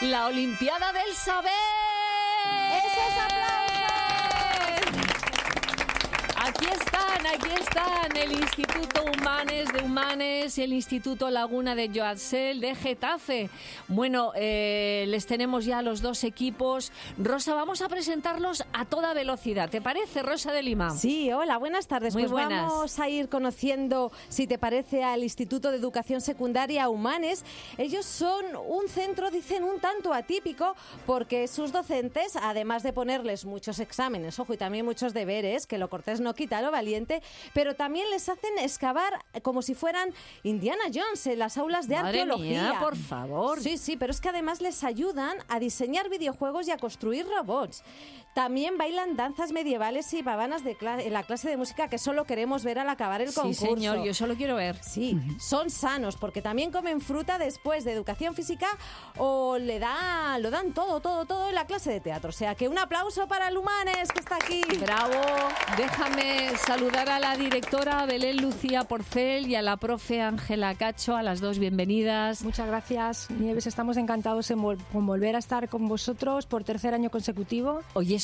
La Olimpiada del Saber. ¡Esos aplausos! Aquí están el Instituto Humanes de Humanes y el Instituto Laguna de Joatsel de Getafe. Bueno, les tenemos ya los dos equipos. Rosa, vamos a presentarlos a toda velocidad. ¿Te parece, Rosa de Lima? Sí, hola, buenas tardes. Muy pues buenas. Vamos a ir conociendo, si te parece, al Instituto de Educación Secundaria Humanes. Ellos son un centro, dicen, un tanto atípico, porque sus docentes, además de ponerles muchos exámenes, ojo, y también muchos deberes, que lo cortés no quita lo valiente, pero también les hacen excavar como si fueran Indiana Jones en las aulas de Madre arqueología. mía, por favor. Sí, pero es que además les ayudan a diseñar videojuegos y a construir robots. También bailan danzas medievales y pavanas en la clase de música, que solo queremos ver al acabar el concurso. Sí, señor, yo solo quiero ver. Sí, son sanos porque también comen fruta después de educación física o lo dan todo en la clase de teatro. O sea que un aplauso para el Humanes, que está aquí. Bravo. Déjame saludar a la directora Belén Lucía Porcel y a la profe Ángela Cacho, a las dos bienvenidas. Muchas gracias, Nieves. Estamos encantados con volver a estar con vosotros por tercer año consecutivo. Oye,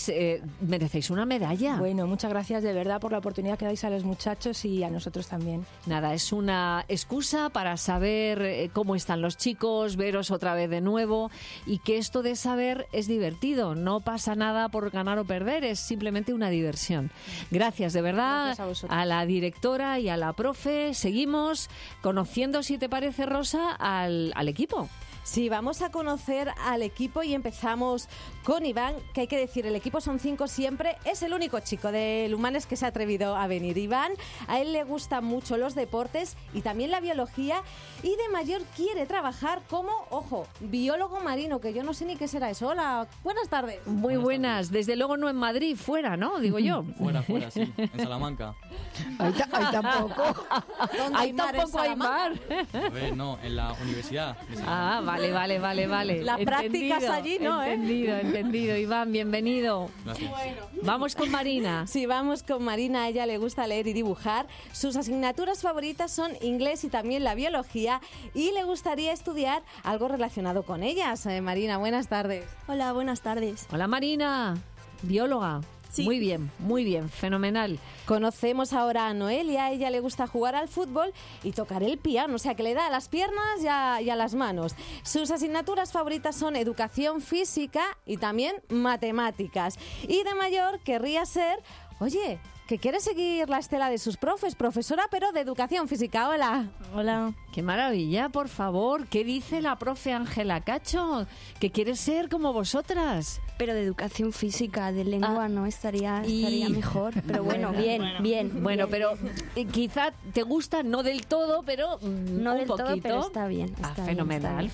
merecéis una medalla. Bueno, muchas gracias de verdad por la oportunidad que dais a los muchachos y a nosotros también. Nada, es una excusa para saber cómo están los chicos, veros otra vez de nuevo y que esto de saber es divertido. No pasa nada por ganar o perder, es simplemente una diversión. Gracias, de verdad, gracias a vosotros. a la directora y a la profe. Seguimos conociendo, si te parece, Rosa, al equipo. Sí, vamos a conocer al equipo y empezamos con Iván, que hay que decir, el equipo son 5 siempre, es el único chico del Humanes que se ha atrevido a venir. Iván, a él le gustan mucho los deportes y también la biología y de mayor quiere trabajar como, ojo, biólogo marino, que yo no sé ni qué será eso. Hola, buenas tardes. Muy buenas, desde luego no en Madrid, fuera, ¿no? Digo yo. Fuera, sí, en Salamanca. Ahí tampoco. ¿Dónde Ahí hay mar en tampoco hay mar. A ver, no, en la universidad. de Salamanca. Ah, vale. Las prácticas allí, ¿no? Entendido. Iván, bienvenido. Gracias. Vamos con Marina. Sí, vamos con Marina, a ella le gusta leer y dibujar. Sus asignaturas favoritas son inglés y también la biología y le gustaría estudiar algo relacionado con ellas. Marina, buenas tardes. Hola, buenas tardes. Hola Marina, bióloga. Sí. Muy bien, fenomenal. Conocemos ahora a Noelia, a ella le gusta jugar al fútbol y tocar el piano, o sea que le da a las piernas y a las manos. Sus asignaturas favoritas son educación física y también matemáticas. Y de mayor querría ser, oye, que quiere seguir la estela de sus profes, profesora pero de educación física. Hola. Hola. Qué maravilla, por favor. ¿Qué dice la profe Ángela Cacho? Que quiere ser como vosotras. Pero de educación física, de lengua no estaría mejor. Pero bueno, bien. Bueno, pero quizá te gusta, no del todo, pero No un del poquito. todo, pero está bien. Fenomenal.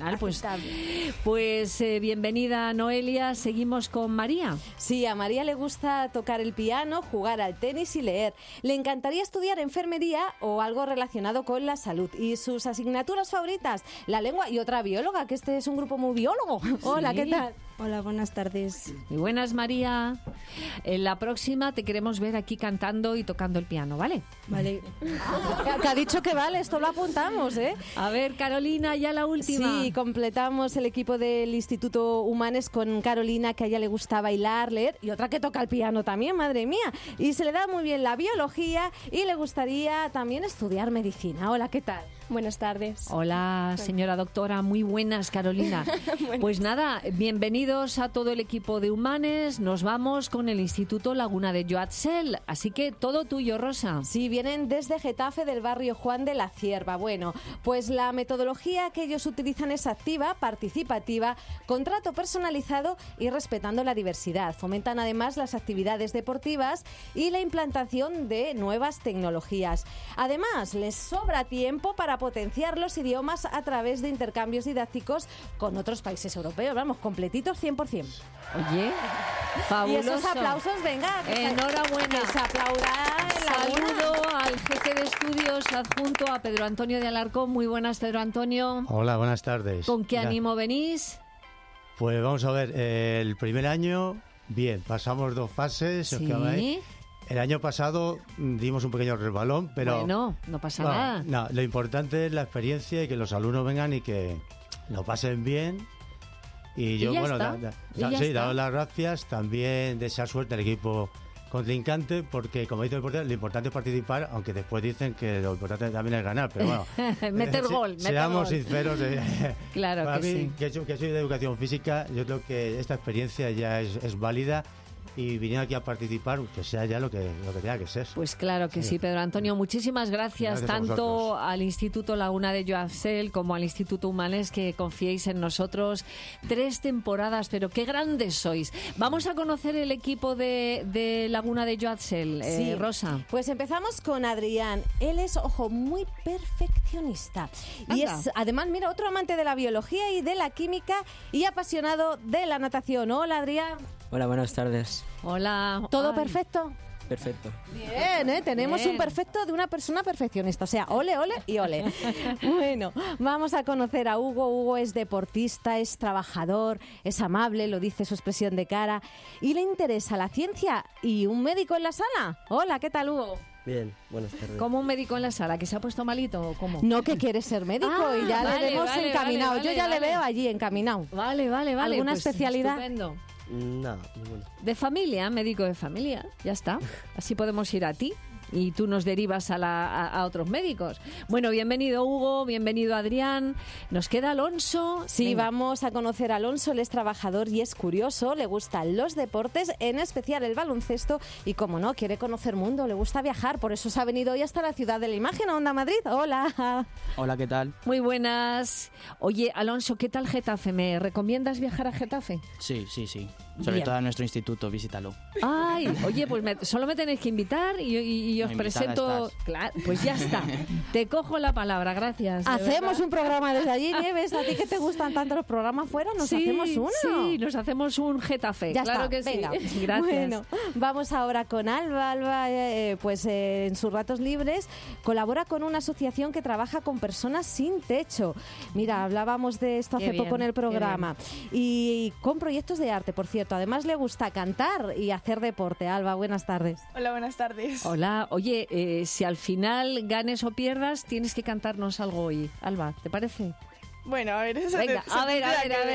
Pues bienvenida, Noelia. Seguimos con María. Sí, a María le gusta tocar el piano, jugar al tenis y leer. Le encantaría estudiar enfermería o algo relacionado con la salud. Y sus asignaturas favoritas, la lengua y otra bióloga, que este es un grupo muy biólogo. Hola, ¿qué tal? Hola, buenas tardes. Muy buenas, María. En la próxima te queremos ver aquí cantando y tocando el piano, ¿vale? Vale. Que ha dicho que vale, esto lo apuntamos, ¿eh? A ver, Carolina, ya la última. Sí, completamos el equipo del Instituto Humanes con Carolina, que a ella le gusta bailar, leer, y otra que toca el piano también, madre mía. Y se le da muy bien la biología y le gustaría también estudiar medicina. Hola, ¿qué tal? Buenas tardes. Hola, señora doctora. Muy buenas, Carolina. Pues nada, bienvenidos a todo el equipo de Humanes. Nos vamos con el Instituto Laguna de Joatsel. Así que todo tuyo, Rosa. Sí, vienen desde Getafe, del barrio Juan de la Cierva. Bueno, pues la metodología que ellos utilizan es activa, participativa, con trato personalizado y respetando la diversidad. Fomentan además las actividades deportivas y la implantación de nuevas tecnologías. Además, les sobra tiempo para potenciar los idiomas a través de intercambios didácticos con otros países europeos. Vamos, completitos 100%. Oye, fabuloso. Y esos aplausos, venga. Enhorabuena. Que se aplauda en la luna. Saludo al jefe de estudios adjunto, a Pedro Antonio de Alarcón. Muy buenas, Pedro Antonio. Hola, buenas tardes. ¿Con qué ánimo venís? Pues vamos a ver, el primer año, bien, pasamos 2 fases. Sí. El año pasado dimos un pequeño resbalón, pero... Bueno, no pasa nada. No, lo importante es la experiencia y que los alumnos vengan y que lo pasen bien Y yo, ya bueno, está. daros las gracias, también desear suerte al equipo contrincante, porque como dice el portero, lo importante es participar, aunque después dicen que lo importante también es ganar, pero bueno. meter gol. Seamos sinceros. Claro para que mí, sí. que soy de educación física, yo creo que esta experiencia ya es válida. Y viniendo aquí a participar, que sea ya lo que tenga que ser. Pues claro que sí, Pedro Antonio. Muchísimas gracias tanto al Instituto Laguna de Joansel como al Instituto Humanes, que confiéis en nosotros. 3 temporadas, pero qué grandes sois. Vamos a conocer el equipo de Laguna de Joansel, Rosa. Pues empezamos con Adrián. Él es, ojo, muy perfeccionista. Y es, además, mira, otro amante de la biología y de la química y apasionado de la natación. Hola, Adrián. Hola, buenas tardes. Hola. ¿Todo perfecto? Perfecto. Bien, tenemos un perfecto de una persona perfeccionista. O sea, ole, ole y ole. Bueno, vamos a conocer a Hugo. Hugo es deportista, es trabajador, es amable, lo dice su expresión de cara. Y le interesa la ciencia y un médico en la sala. Hola, ¿qué tal, Hugo? Bien, buenas tardes. ¿Cómo un médico en la sala? ¿Que se ha puesto malito o cómo? No, que quiere ser médico y ya le vemos encaminado. Yo ya le veo allí encaminado. Vale. ¿Alguna pues especialidad? Estupendo. No, ninguno. De familia, médico de familia, ya está. Así podemos ir a ti y tú nos derivas a otros médicos. Bueno, bienvenido Hugo, bienvenido Adrián. Nos queda Alonso. Sí, venga. Vamos a conocer a Alonso. Él es trabajador y es curioso, le gustan los deportes, en especial el baloncesto y, como no, quiere conocer mundo, le gusta viajar. Por eso se ha venido hoy hasta la ciudad de la imagen, a Onda Madrid. Hola. Hola, ¿qué tal? Muy buenas. Oye, Alonso, ¿qué tal Getafe? ¿Me recomiendas viajar a Getafe? Sí. Sobre todo a nuestro instituto, visítalo. Ay, oye, pues solo me tenéis que invitar y os presento. Claro, pues ya está. Te cojo la palabra, gracias. Hacemos un programa desde allí, Nieves. ¿A ti que te gustan tanto los programas fuera? ¿Nos hacemos uno? Sí, nos hacemos un Getafe. Ya claro está, que venga. sí. Gracias. Bueno, vamos ahora con Alba. Alba, en sus ratos libres, colabora con una asociación que trabaja con personas sin techo. Mira, hablábamos de esto hace poco en el programa. Y con proyectos de arte, por cierto. Además, le gusta cantar y hacer deporte. Alba, buenas tardes. Hola, buenas tardes. Hola. Oye, si al final ganes o pierdas, tienes que cantarnos algo hoy. Alba, ¿te parece? Bueno, a ver, eso venga, a ver.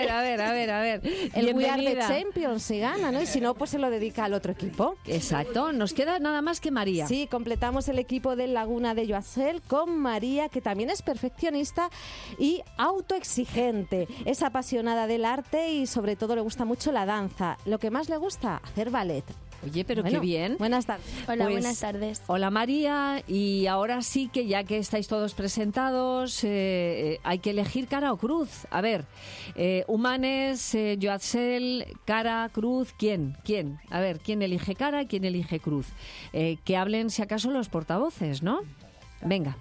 El We Are the Champions se gana, ¿no? Y si no, pues se lo dedica al otro equipo. Exacto. Nos queda nada más que María. Sí, completamos el equipo del Laguna de Joansel con María, que también es perfeccionista y autoexigente. Es apasionada del arte y sobre todo le gusta mucho la danza. Lo que más le gusta, hacer ballet. Oye, pero bueno, qué bien. Buenas tardes. Hola, Pues, buenas tardes. Hola María, y ahora sí que ya que estáis todos presentados, hay que elegir cara o cruz. A ver, Humanes, Joansel, cara, cruz, ¿quién? A ver, ¿quién elige cara y quién elige cruz? Que hablen si acaso los portavoces, ¿no? Venga.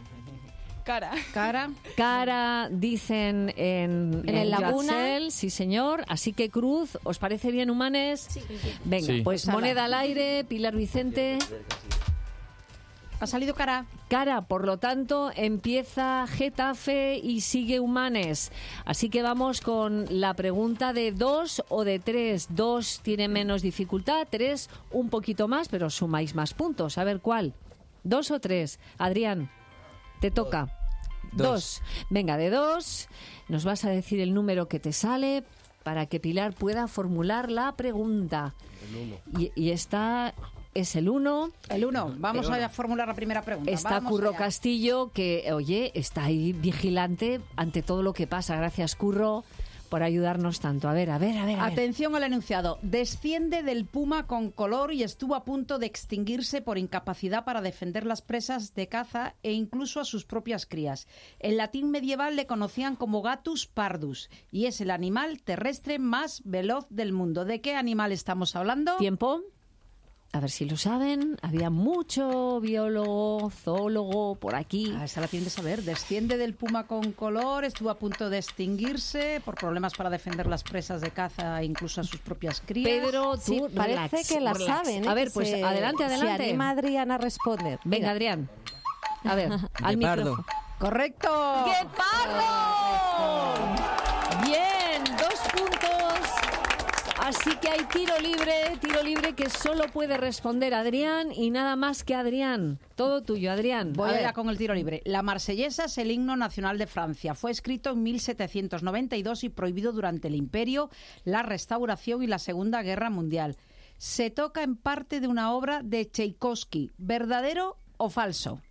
Cara, dicen en el Laguna. Joansel, sí señor. Así que cruz, ¿os parece bien, Humanes? Sí. Venga, Sí. pues moneda al aire, Pilar Vicente. Ha salido cara. Cara, por lo tanto, empieza Getafe y sigue Humanes. Así que vamos con la pregunta de 2 o de 3. 2 tiene menos dificultad, 3 un poquito más, pero sumáis más puntos. A ver, ¿cuál? 2 o 3. Adrián, te toca. 2. Venga, de 2 nos vas a decir el número que te sale para que Pilar pueda formular la pregunta. Y esta es el 1. El 1. Vamos a formular la primera pregunta. Está Vamos Curro allá. Castillo, que, oye, está ahí vigilante ante todo lo que pasa. Gracias, Curro, por ayudarnos tanto. A ver. Atención al enunciado. Desciende del puma con color y estuvo a punto de extinguirse por incapacidad para defender las presas de caza e incluso a sus propias crías. En latín medieval le conocían como Gatus pardus y es el animal terrestre más veloz del mundo. ¿De qué animal estamos hablando? Tiempo. A ver si lo saben. Había mucho biólogo, zoólogo por aquí. Esa la tienen de saber. Desciende del puma con color, estuvo a punto de extinguirse por problemas para defender las presas de caza e incluso a sus propias crías. Pedro, tú Sí, parece que la saben. A ver, pues adelante. Se anima Adrián a responder. Venga, Adrián. A ver, al Guepardo. micrófono. ¡Correcto! ¡Guepardo! Bien, 2 puntos Así que hay tiro libre que solo puede responder Adrián y nada más que Adrián. Todo tuyo, Adrián. Voy allá con el tiro libre. La Marsellesa es el himno nacional de Francia. Fue escrito en 1792 y prohibido durante el Imperio, la Restauración y la Segunda Guerra Mundial. Se toca en parte de una obra de Tchaikovsky. ¿Verdadero o falso?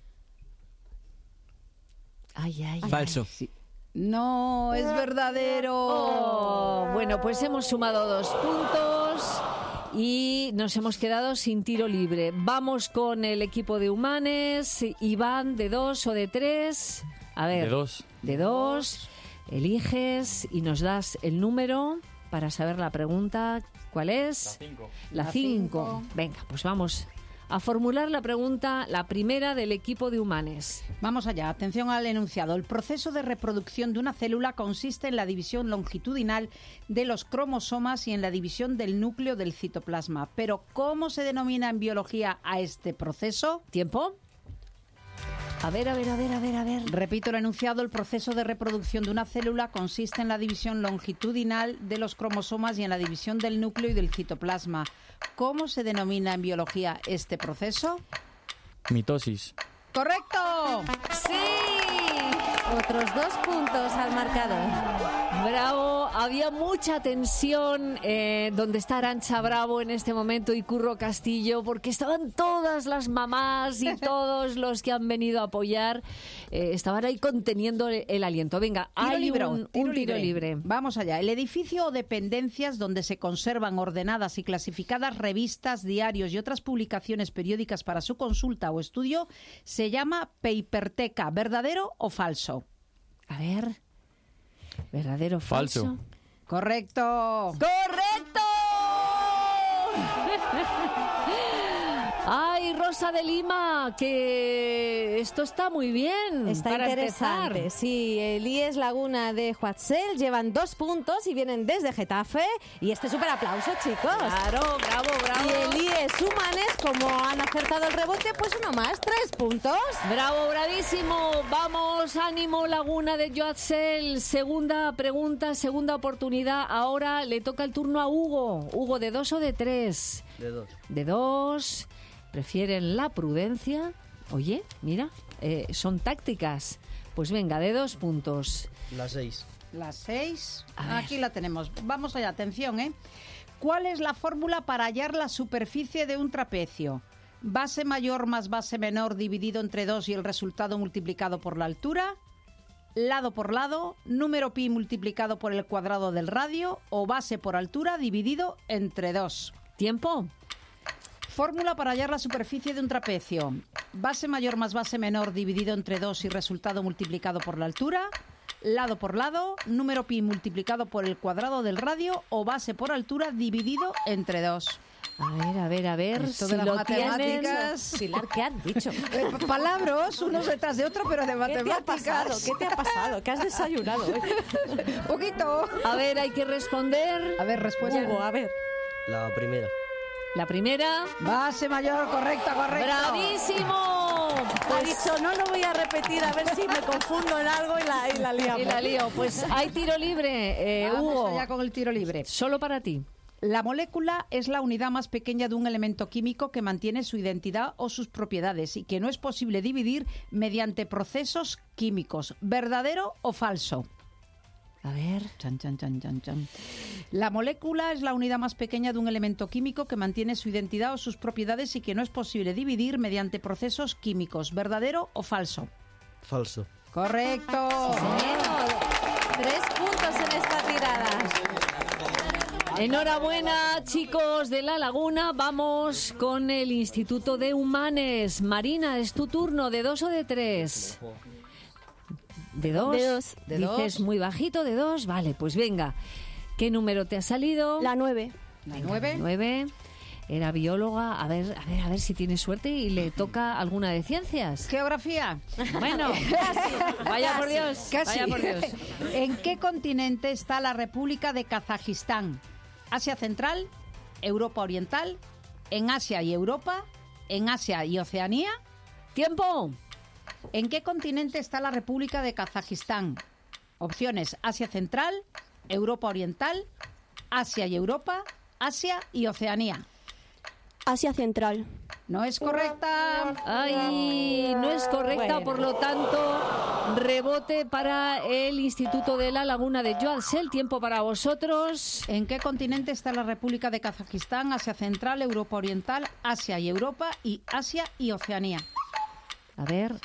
Falso. Sí. No, es verdadero. Oh, bueno, pues hemos sumado 2 puntos y nos hemos quedado sin tiro libre. Vamos con el equipo de Humanes. Iván, ¿de 2 o de 3? A ver. De 2. De 2. Eliges y nos das el número para saber la pregunta. ¿Cuál es? La 5. La 5. Venga, pues vamos a formular la pregunta, la primera del equipo de Humanes. Vamos allá, atención al enunciado. El proceso de reproducción de una célula consiste en la división longitudinal de los cromosomas y en la división del núcleo del citoplasma. Pero, ¿cómo se denomina en biología a este proceso? ¿Tiempo? A ver. Repito el enunciado. El proceso de reproducción de una célula consiste en la división longitudinal de los cromosomas y en la división del núcleo y del citoplasma. ¿Cómo se denomina en biología este proceso? Mitosis. ¡Correcto! ¡Sí! Otros 2 puntos al marcador. Bravo, había mucha tensión donde está Arantxa Bravo en este momento y Curro Castillo, porque estaban todas las mamás y todos los que han venido a apoyar, estaban ahí conteniendo el aliento. Venga, hay un tiro libre. Vamos allá. El edificio o dependencias donde se conservan ordenadas y clasificadas revistas, diarios y otras publicaciones periódicas para su consulta o estudio se llama paperteca. ¿Verdadero o falso? A ver, ¿verdadero o falso? Falso. ¡Correcto! ¡Correcto! ¡Ay, Rosa de Lima! Que esto está muy bien. Está para interesante. empezar. Sí, el IES Laguna de Huatzell llevan 2 puntos y vienen desde Getafe. Y este súper aplauso, chicos. Claro, bravo. Y el IES Humanes, como han acertado el rebote, pues uno más, 3 puntos. Bravo, bravísimo. Vamos, ánimo, Laguna de Huatzell. Segunda pregunta, segunda oportunidad. Ahora le toca el turno a Hugo. Hugo, ¿de 2 o de 3? De 2. De 2. ¿Prefieren la prudencia? Oye, mira, son tácticas. Pues venga, de 2 puntos. La 6. La 6. A ver. Aquí la tenemos. Vamos allá, atención, ¿eh? ¿Cuál es la fórmula para hallar la superficie de un trapecio? ¿Base mayor más base menor dividido entre 2 y el resultado multiplicado por la altura? ¿Lado por lado? ¿Número pi multiplicado por el cuadrado del radio? ¿O base por altura dividido entre 2? ¿Tiempo? Fórmula para hallar la superficie de un trapecio. Base mayor más base menor dividido entre 2 y resultado multiplicado por la altura. Lado por lado, número pi multiplicado por el cuadrado del radio o base por altura dividido entre 2. A ver. Esto si de las lo matemáticas. Pilar, ¿qué han dicho? Palabras, unos detrás de otro, pero de ¿Qué te ha pasado? matemáticas. ¿Qué te ha pasado? ¿Qué has desayunado hoy? Poquito. A ver, hay que responder. A ver, respuesta. Hugo, a ver. La primera. La primera. Base mayor, correcto. ¡Bravísimo! Ha dicho, no lo voy a repetir, a ver si me confundo en algo y la liamos. Y la lío. Pues hay tiro libre, Vamos Hugo. allá con el tiro libre. Solo para ti. La molécula es la unidad más pequeña de un elemento químico que mantiene su identidad o sus propiedades y que no es posible dividir mediante procesos químicos. ¿Verdadero o falso? A ver. Chan. La molécula es la unidad más pequeña de un elemento químico que mantiene su identidad o sus propiedades y que no es posible dividir mediante procesos químicos. ¿Verdadero o falso? Falso. Correcto. 3 puntos en esta tirada. Enhorabuena, chicos de La Laguna. Vamos con el Instituto de Humanes. Marina, es tu turno. ¿De 2 o de 3? ¿De 2? De 2. De Dices 2. muy bajito, de 2. Vale, pues venga. ¿Qué número te ha salido? La 9. La 9. 9. Era bióloga. A ver si tiene suerte y le toca alguna de ciencias. Geografía. Bueno, vaya por Dios. Casi. Vaya por Dios. ¿En qué continente está la República de Kazajistán? ¿Asia Central? ¿Europa Oriental? ¿En Asia y Europa? ¿En Asia y Oceanía? ¡Tiempo! ¿En qué continente está la República de Kazajistán? Opciones: Asia Central, Europa Oriental, Asia y Europa, Asia y Oceanía. Asia Central. No es correcta. Ay, no es correcta, por lo tanto, rebote para el Instituto de la Laguna de Joadsel. Tiempo para vosotros. ¿En qué continente está la República de Kazajistán? Asia Central, Europa Oriental, Asia y Europa y Asia y Oceanía. A ver,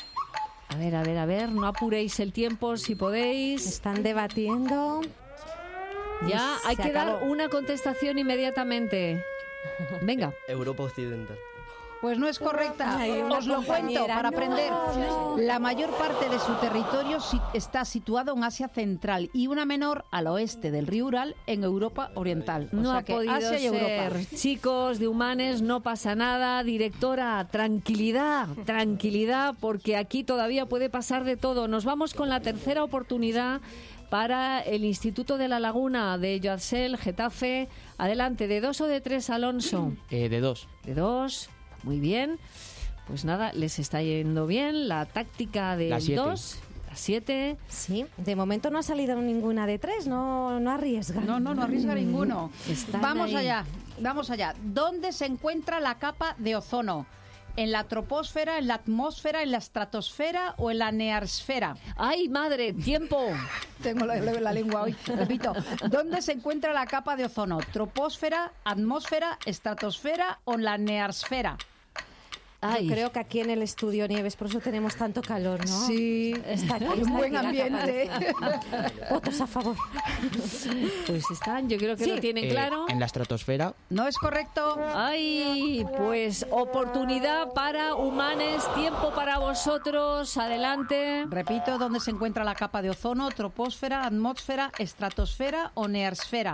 no apuréis el tiempo si podéis. Están debatiendo. Ya, hay que dar una contestación inmediatamente. Venga. Europa Occidental. Pues no es correcta. Ay, Os lo cuento para aprender. No. La mayor parte de su territorio está situado en Asia Central y una menor al oeste del río Ural en Europa Oriental. No o sea ha que podido Asia y Europa. ser. Chicos de Humanes, no pasa nada. Directora, tranquilidad, porque aquí todavía puede pasar de todo. Nos vamos con la tercera oportunidad para el Instituto de la Laguna de Joadsel, Getafe. Adelante, ¿de 2 o de 3, Alonso? De 2. De 2, muy bien. Pues nada, les está yendo bien la táctica de La 7. 2, la 7. Sí, de momento no ha salido ninguna de 3, no arriesga. No arriesga ninguno. Están Vamos ahí. allá. ¿Dónde se encuentra la capa de ozono? ¿En la troposfera, en la atmósfera, en la estratosfera o en la nearsfera? ¡Ay, madre! ¡Tiempo! Tengo la lengua hoy. Repito, ¿dónde se encuentra la capa de ozono? ¿Troposfera, atmósfera, estratosfera o en la nearsfera? Ay. Yo creo que aquí en el estudio, Nieves, por eso tenemos tanto calor, ¿no? Sí, Está aquí, hay un está buen aquí la ambiente. capa. Votos a favor. Pues están, yo creo que Sí. lo tienen claro. En la estratosfera. No es correcto. Ay, pues oportunidad para Humanes, tiempo para vosotros, adelante. Repito, ¿dónde se encuentra la capa de ozono? ¿Troposfera, atmósfera, estratosfera o nearsfera?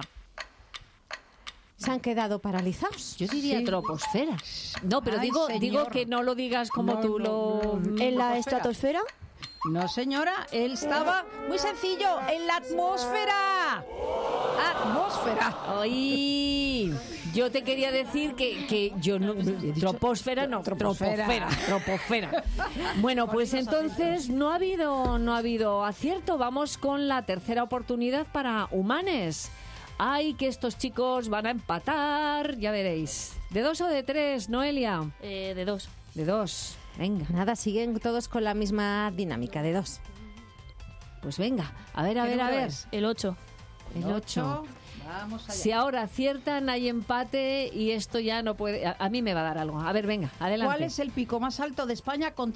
Se han quedado paralizados. Yo diría Sí. troposfera. No, pero Ay, digo señor. que no lo digas como No, tú no, lo... no. ¿En la Troposfera. estratosfera? No, señora, él estaba muy sencillo, en la atmósfera. Atmósfera. Ay, yo te quería decir que yo no... Troposfera no, Troposfera. troposfera. Bueno, pues entonces no ha habido acierto. Vamos con la tercera oportunidad para Humanes. Ay, que estos chicos van a empatar, ya veréis. ¿De 2 o de 3, Noelia? De 2. De 2, venga. Nada, siguen todos con la misma dinámica de 2. Pues venga, a ver. es? El 8. El 8. Vamos allá. Si ahora aciertan, hay empate y esto ya no puede... A mí me va a dar algo. A ver, venga, adelante. ¿Cuál es el pico más alto de España con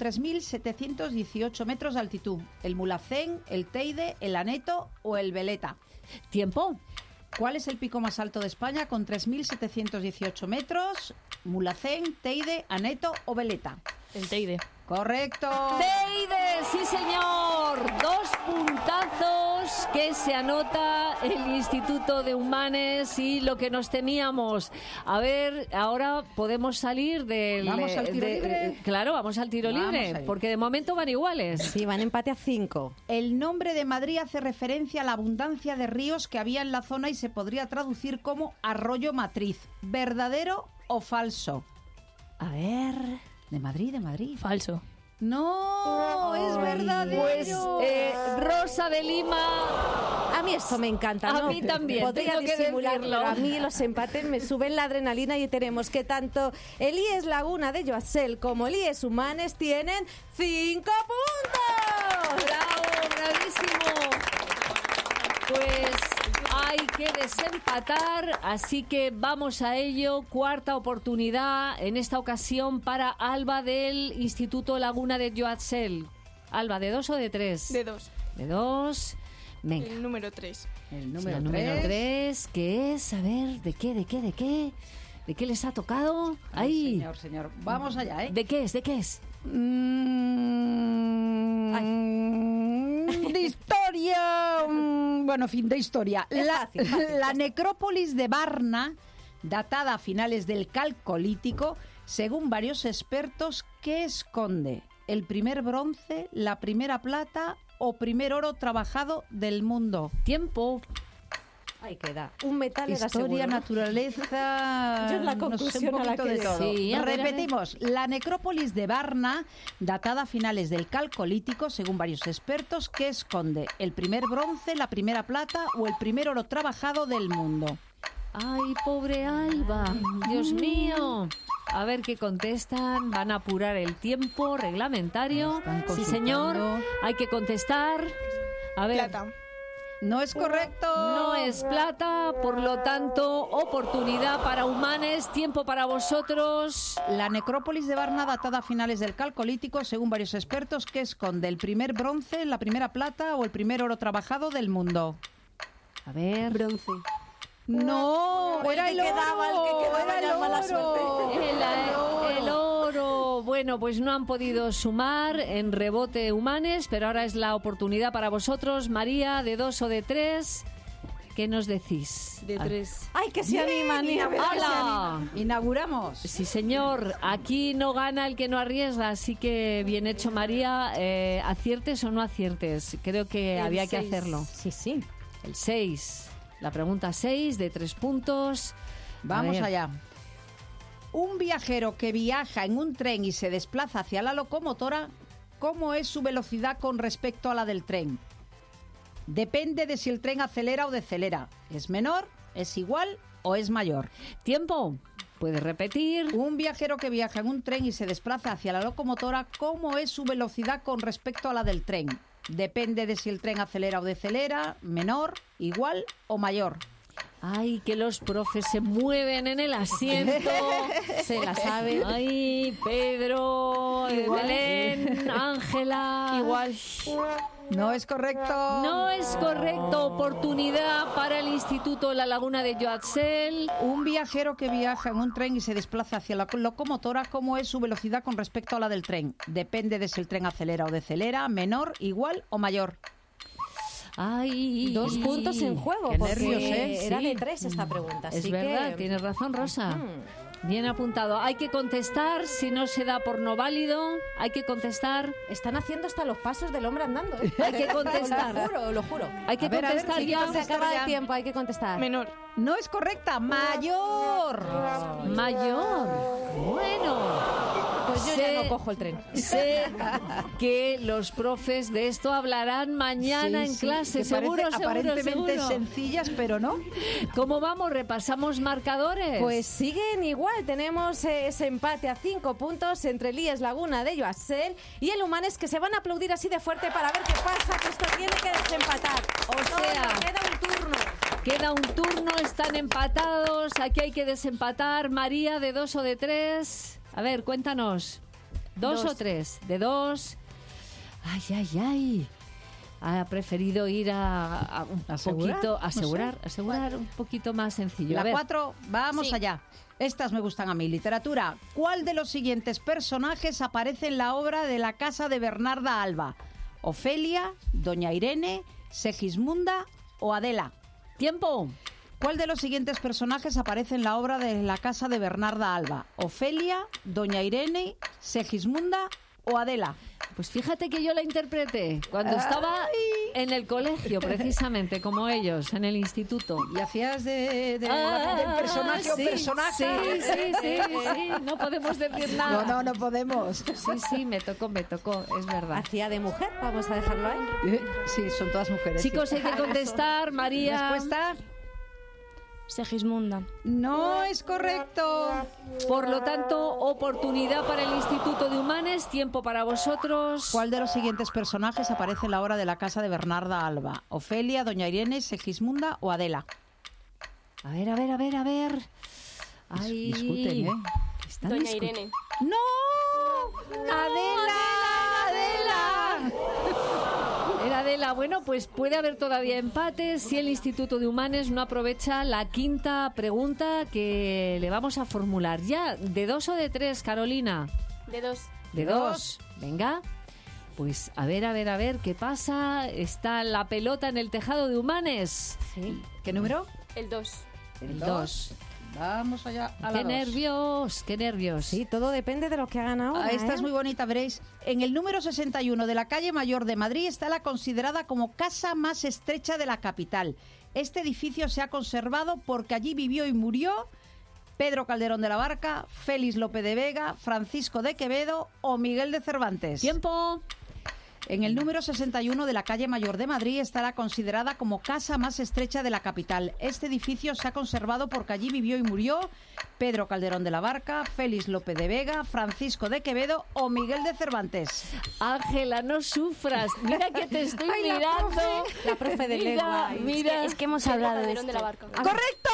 3.718 metros de altitud? ¿El Mulhacén, el Teide, el Aneto o el Veleta? ¿Tiempo? ¿Cuál es el pico más alto de España con 3.718 metros? ¿Mulhacén, Teide, Aneto o Veleta? El Teide. Correcto. Teide, sí señor. 2 puntazos que se anota el Instituto de Humanes y lo que nos temíamos. A ver, ahora podemos salir del... ¿Vamos al tiro libre? Claro, vamos al tiro Vamos libre, ahí. porque de momento van iguales. Sí, van empate a 5. El nombre de Madrid hace referencia a la abundancia de ríos que había en la zona y se podría traducir como arroyo matriz. ¿Verdadero o falso? A ver... De Madrid. Falso. No, es verdadero. Pues Rosa de Lima... A mí esto me encanta, A ¿no? mí también, Podría tengo que disimular, decirlo. pero a mí los empates me suben la adrenalina y tenemos que tanto el IES Laguna de Joadsel como el IES Humanes tienen 5 puntos. ¡Bravo, bravísimo! Pues hay que desempatar, así que vamos a ello. Cuarta oportunidad, en esta ocasión para Alba del Instituto Laguna de Joadsel. Alba, ¿de 2 o de 3? De 2. De 2. Venga. El número 3. El número El número 3. 3, ¿qué es? A ver, ¿de qué? ¿De qué les ha tocado? ¡Ay! Señor. Vamos allá, ¿eh? ¿De qué es? De historia. Bueno, fin de historia. Es fácil, La necrópolis de Varna, datada a finales del Calcolítico, según varios expertos, ¿qué esconde? ¿El primer bronce, la primera plata o primer oro trabajado del mundo? Tiempo. Ahí queda. Un metal era Historia, seguro, ¿no? naturaleza, Yo es la no sé, un conclusión a la poquito que de llego. todo. Sí, a ver. Repetimos, la necrópolis de Varna, datada a finales del Calcolítico, según varios expertos, ¿qué esconde? ¿El primer bronce, la primera plata o el primer oro trabajado del mundo? Ay, pobre Alba. Dios mío. A ver qué contestan. Van a apurar el tiempo reglamentario. Sí, señor. Hay que contestar. A ver. Plata. No es correcto. No es plata, por lo tanto, oportunidad para Humanes, tiempo para vosotros. La necrópolis de Varna, datada a finales del Calcolítico, según varios expertos, ¿qué esconde? ¿El primer bronce, la primera plata o el primer oro trabajado del mundo? A ver. Bronce. No, era el oro. Era la mala suerte. El oro. Bueno, pues no han podido sumar en rebote Humanes, pero ahora es la oportunidad para vosotros. María, ¿de 2 o de 3? ¿Qué nos decís? De 3. ¡Ay, que se animan! ¡Hala! Inauguramos. Sí, señor. Aquí no gana el que no arriesga, así que bien hecho, María. ¿Aciertes o no aciertes? Creo que había que hacerlo. Sí, sí. El 6. La pregunta 6 de 3 puntos. Vamos allá. Un viajero que viaja en un tren y se desplaza hacia la locomotora, ¿cómo es su velocidad con respecto a la del tren? Depende de si el tren acelera o decelera. ¿Es menor, es igual o es mayor? Tiempo. ¿Puedes repetir? Un viajero que viaja en un tren y se desplaza hacia la locomotora, ¿cómo es su velocidad con respecto a la del tren? Depende de si el tren acelera o decelera, menor, igual o mayor. Ay, que los profes se mueven en el asiento. Se la sabe. Ay, Pedro, Belén, Ángela. Igual. No es correcto. No es correcto. Oportunidad para el Instituto La Laguna de Joatsel. Un viajero que viaja en un tren y se desplaza hacia la locomotora, ¿cómo es su velocidad con respecto a la del tren? Depende de si el tren acelera o decelera, menor, igual o mayor. Ay, 2 puntos en juego. Qué porque nervios, ¿eh? Era Sí. de 3 esta pregunta. Es así verdad, que... tienes razón, Rosa. Bien apuntado. Hay que contestar. Si no se da por no válido, hay que contestar. Están haciendo hasta los pasos del hombre andando. ¿Eh? Hay que contestar. Lo juro. Hay que A ver, contestar sí que ya. Se acaba el tiempo, hay que contestar. Menor. No es correcta. Mayor. Mayor. Bueno. Pues yo ya no cojo el tren. Sé que los profes de esto hablarán mañana en clase, que seguro, aparentemente seguro. sencillas, pero no. ¿Cómo vamos? ¿Repasamos marcadores? Pues siguen igual, tenemos ese empate a 5 puntos entre Líes Laguna de Joatsel y el Humanes, que se van a aplaudir así de fuerte para ver qué pasa, que esto tiene que desempatar. Queda un turno. Queda un turno, están empatados, aquí hay que desempatar. María, ¿de 2 o de 3? A ver, cuéntanos. ¿2 o 3? De 2. Ay, ay, ay. Ha preferido ir a un ¿Asegurar? poquito, No sé. asegurar un poquito más sencillo. A La ver. 4, vamos allá. Estas me gustan a mí. Literatura. ¿Cuál de los siguientes personajes aparece en la obra de La casa de Bernarda Alba? ¿Ofelia, Doña Irene, Segismunda o Adela? ¡Tiempo! ¿Cuál de los siguientes personajes aparece en la obra de La casa de Bernarda Alba? ¿Ofelia, Doña Irene, Segismunda o Adela? Pues fíjate que yo la interpreté cuando estaba en el colegio, precisamente, como ellos, en el instituto. ¿Y hacías del personaje o sí, personaje? Sí, no podemos decir nada. No podemos. Sí, me tocó, es verdad. Hacía de mujer, vamos a dejarlo ahí. Sí, son todas mujeres. Chicos, hay que contestar, María. ¿Respuesta? Segismunda. No es correcto. Por lo tanto, oportunidad para el Instituto de Humanes, tiempo para vosotros. ¿Cuál de los siguientes personajes aparece en la obra de La casa de Bernarda Alba? ¿Ofelia, Doña Irene, Segismunda o Adela? A ver. Ay, Discuten, ¿eh? están Doña discutiendo. Irene. ¡No! ¡Adela! Era Adela. Bueno, pues puede haber todavía empates si el Instituto de Humanes no aprovecha la quinta pregunta que le vamos a formular. Ya, ¿de 2 o de 3, Carolina? De 2. De 2. Venga. Pues a ver qué pasa. Está la pelota en el tejado de Humanes. Sí. ¿Qué número? El 2. El 2. Vamos allá a la Qué 2. nervios, qué nervios. Sí, todo depende de lo que hagan ahora. Esta es muy bonita, veréis. En el número 61 de la calle Mayor de Madrid está la considerada como casa más estrecha de la capital. Este edificio se ha conservado porque allí vivió y murió Pedro Calderón de la Barca, Félix Lope de Vega, Francisco de Quevedo o Miguel de Cervantes. ¡Tiempo! En el número 61 de la calle Mayor de Madrid estará considerada como casa más estrecha de la capital. Este edificio se ha conservado porque allí vivió y murió Pedro Calderón de la Barca, Félix Lope de Vega, Francisco de Quevedo o Miguel de Cervantes. Ángela, no sufras. Mira que te estoy mirando. La profe de lengua. Mira. Es que hemos hablado de esto. de la Barca. ¡Correcto!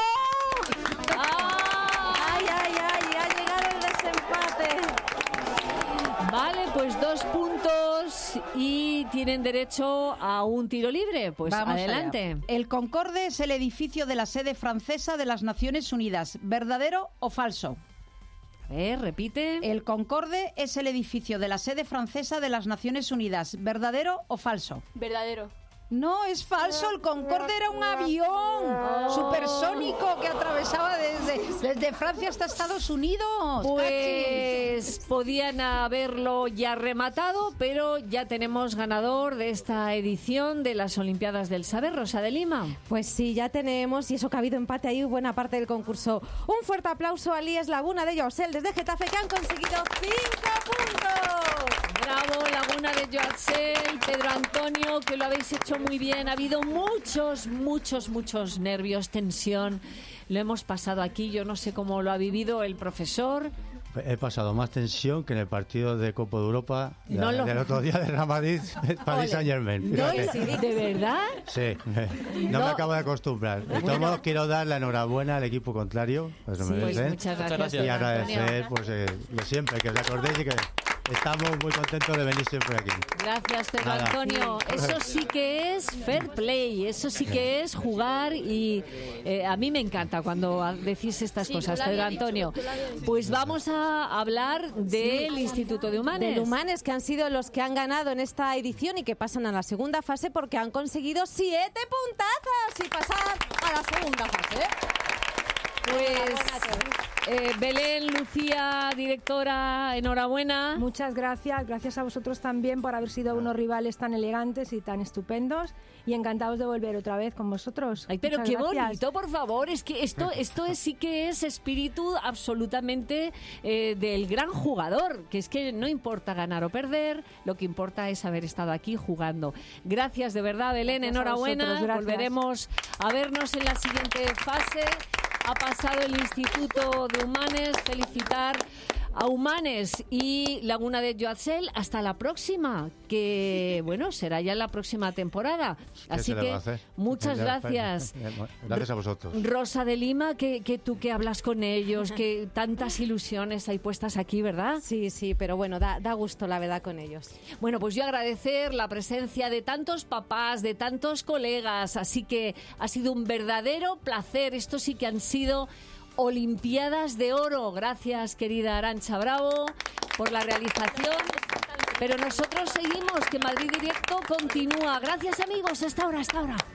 ¡Ay, ay, ay! Ha llegado el desempate. Vale, pues 2 puntos y tienen derecho a un tiro libre. Pues Vamos adelante. allá. El Concorde es el edificio de la sede francesa de las Naciones Unidas. ¿Verdadero o falso? A ver, repite. El Concorde es el edificio de la sede francesa de las Naciones Unidas. ¿Verdadero o falso? Verdadero. No, es falso. El Concorde era un avión supersónico que atravesaba desde Francia hasta Estados Unidos. Pues podían haberlo ya rematado, pero ya tenemos ganador de esta edición de las Olimpiadas del Saber, Rosa de Lima. Pues sí, ya tenemos, y eso que ha habido empate ahí, buena parte del concurso. Un fuerte aplauso a Líes Laguna de Joarsel desde Getafe, que han conseguido 5 puntos. Bravo, Laguna de Joarsel, Pedro Antonio, que lo habéis hecho muy bien. Ha habido muchos nervios, tensión. Lo hemos pasado aquí, yo no sé cómo lo ha vivido el profesor. He pasado más tensión que en el partido de Copa de Europa del otro día de Real Madrid, Paris Saint-Germain. No, ¿de verdad? Sí, no me acabo de acostumbrar. De todos modos, quiero dar la enhorabuena al equipo contrario. Pues muchas gracias. Y agradecer lo siempre, que os acordéis y que estamos muy contentos de venir siempre aquí. Gracias, Pedro Antonio. Eso sí que es fair play, eso sí que es jugar y a mí me encanta cuando decís estas cosas, Pedro Antonio. Pues vamos a hablar del Instituto de Humanes. Del Humanes, que han sido los que han ganado en esta edición y que pasan a la segunda fase porque han conseguido 7 puntazos y pasar a la segunda fase. Pues Belén, Lucía, directora, enhorabuena. Muchas gracias. Gracias a vosotros también por haber sido unos rivales tan elegantes y tan estupendos. Y encantados de volver otra vez con vosotros. Ay, pero muchas qué gracias. bonito, por favor. Es que esto sí que es espíritu absolutamente del gran jugador. Que es que no importa ganar o perder, lo que importa es haber estado aquí jugando. Gracias de verdad, Belén, Gracias enhorabuena. a vosotros, gracias. Volveremos a vernos en la siguiente fase. Ha pasado el Instituto de Humanes. Felicitar a Humanes y Laguna de Joarsel. Hasta la próxima, que bueno, será ya la próxima temporada. Así que muchas gracias. Gracias a vosotros. Rosa de Lima, que tú que hablas con ellos, que tantas ilusiones hay puestas aquí, ¿verdad? Sí, pero bueno, da gusto la verdad con ellos. Bueno, pues yo agradecer la presencia de tantos papás, de tantos colegas, así que ha sido un verdadero placer. Esto sí que han sido Olimpiadas de Oro. Gracias, querida Arantxa Bravo, por la realización. Pero nosotros seguimos, que Madrid Directo continúa. Gracias, amigos. Hasta ahora.